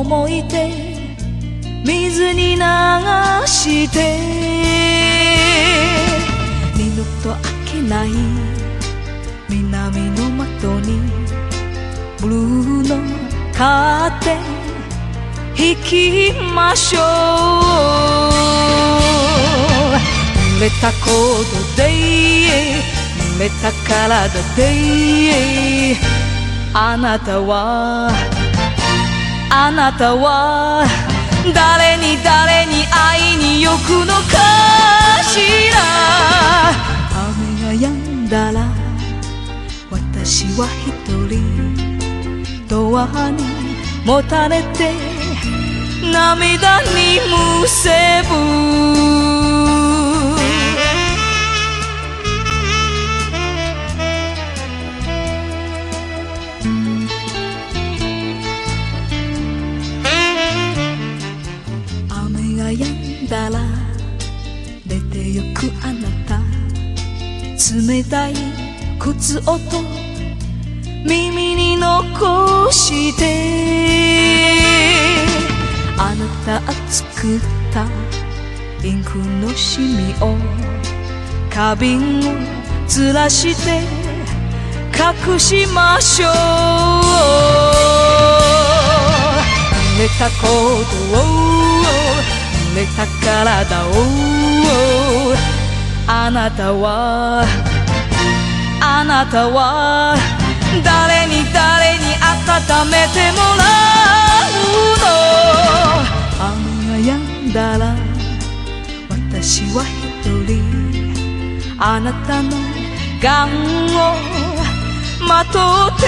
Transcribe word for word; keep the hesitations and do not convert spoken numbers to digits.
思い出水に流して二度と開けない南の窓にブルーのカーテン引きましょう。濡れたコードで濡れた体であなたはあなたは誰に誰に会いに行くのかしら。雨が止んだら私は一人ドアにもたれて涙にむせぶ。雨が止んだら出てゆくあなた、冷たい靴音耳に残してあなた作ったインクのシミを花瓶をずらして隠しましょう。濡れたコードを濡れた体をあなたはあなたは誰に誰に温めてもらうの。雨が止んだら私は一人あなたのガンをまとっ